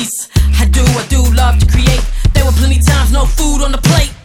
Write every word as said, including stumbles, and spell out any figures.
I do, I do love to create. There were plenty times no food on the plate.